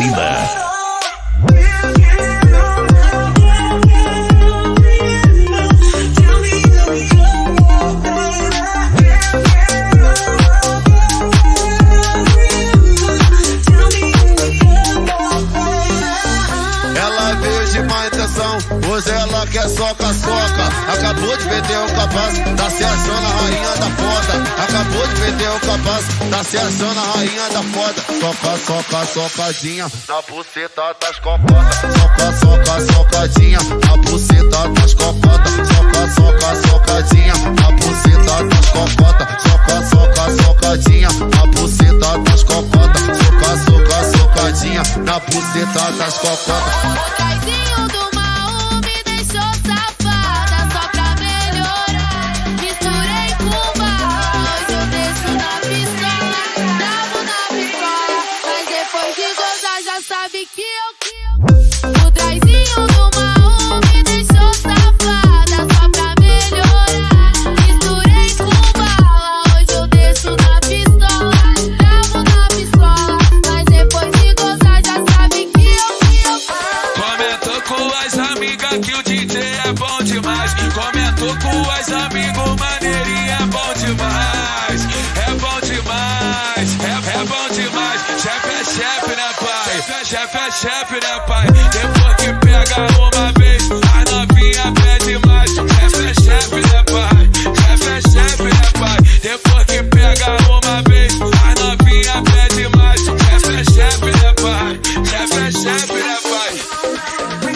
Catarina. Hoje ela quer soca-soca. Acabou de perder o capaz, tá se achando a rainha da foda. Acabou de perder o capaz, tá se achando a rainha da foda. Soca, soca, socadinha na buceta das cocotas. Soca, soca, socadinha na buceta das cocotas. Soca, soca, socadinha na buceta das cocotas. Soca, soca, socadinha na buceta das cocotas. Soca, soca, socadinha na buceta das cocotas. Sabe que o traizinho do mal me deixou safada só pra melhorar. Misturei com bala, hoje eu desço na pistola. Travo na pistola, mas depois de gozar já sabe que eu Comentou com as amigas que o DJ é bom demais. Comentou com as amigos, maneirinha é bom demais. É bom demais, é bom demais. Chefe, né pai? Chefe, né pai? Depois que pega uma vez, a novinha pede mais. Chefe, né pai? Chefe, né pai? Depois que pega uma vez, a novinha pede mais. Chefe, né pai? Chefe, né pai?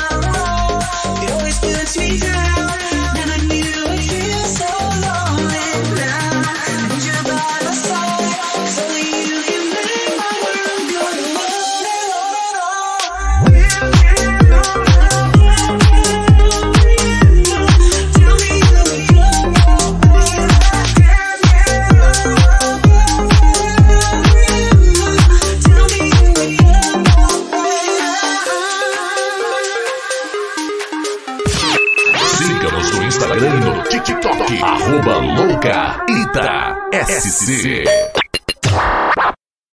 Siga-nos no Instagram e no TikTok, @loucaItaSC.